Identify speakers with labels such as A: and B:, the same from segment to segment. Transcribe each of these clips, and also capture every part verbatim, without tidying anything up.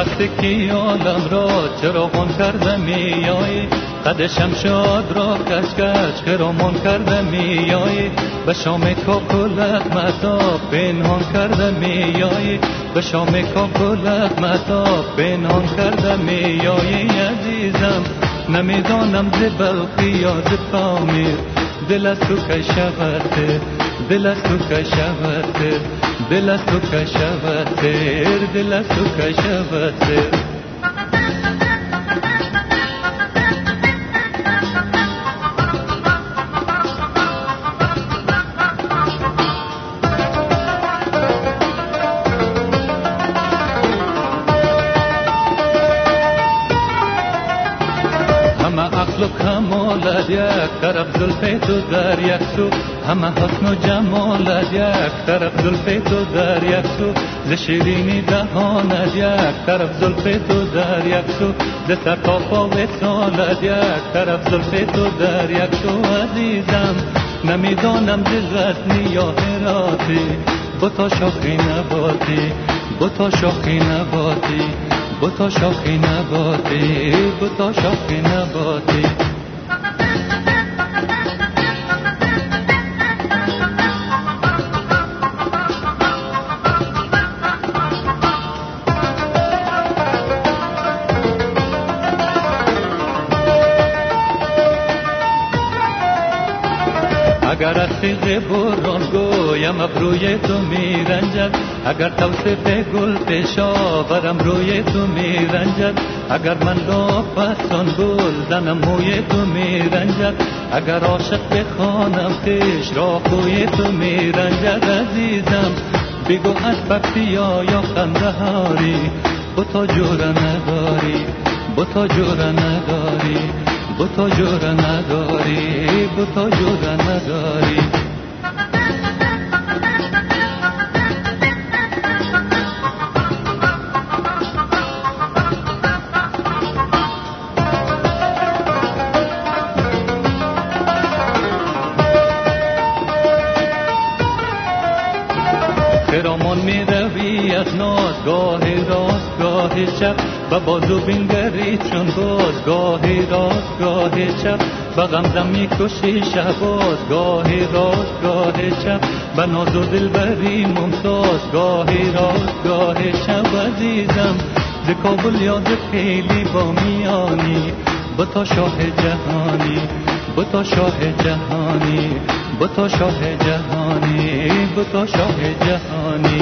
A: هستی که عالم را چراغان کرده میایی، قد شمشاد را کش کش خرامان کرده میایی، به شام کاکلت مهتاب پنهان کرده میایی، به شام کاکلت مهتاب پنهان کرده میایی. عزیزم نمیدانم ز بلخی یا ز پامیر، دل از تو که شود دل از تو که شود دل از تو که شود دل از تو که شود. همه عقل و کمالت یک طرف، زلف تو در یک سو، همه حسن و جمالت یک طرف، زلف تو در یک سو، ز شیرینی دهانت یک طرف، زلف تو در یک سو، ز سر تا پا وصالت یک طرف، زلف تو در یک سو. عزیزم نمیدانم ز غزنی یا هراتی، بتا شاخی نباتی بتا شاخی نباتی بتا شاخی نباتی بتا شاخی نباتی. اگر از تیغ بران گویم ابروی تو می رنجد، اگر توصیف گل پشاورم روی تو می رنجد، اگر من لاپستان گل زنم موی تو می رنجد، اگر عاشق بخوانم خویش را خوی تو می رنجد. عزیزم بگو از بختیا یا قندهاری، بتا جور نداری بتا جور نداری بتا جور نداری بتا جور نداری. خرامان می روی از ناز، گاهی راست گاهی چپ، و بازو بینگری چون باز، گاهی راست گاهی چپ، و غمزم می کشی شهباز، گاهی راست گاهی چپ، و ناز و دلبری ممتاز، گاهی راست گاهی چپ. عزیزم ز کابل یا ز خیلی با میانی، بتا شاه جهانی بتا شاه جهانی بتا شاه جهانی بتا شاه جهانی.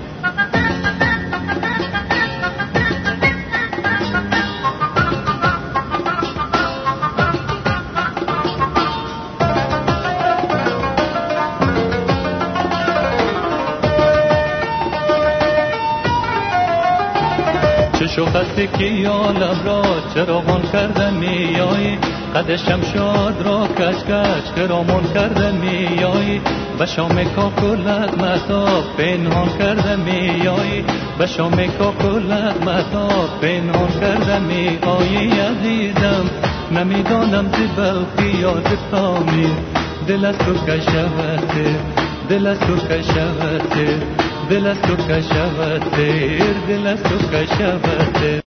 A: چه شوق هستی که عالم را چراغان کرده میایی، قد شمشاد را کش کش خرامان کرده میایی، به شام کاکلت مهتاب پنهان کرده میایی، به شام کاکلت مهتاب پنهان کرده میایی. عزیزم نمیدانم ز بلخی یا ز پامیر، دل از تو که شود دل از تو که شود دل از تو که شود دل از تو که شود.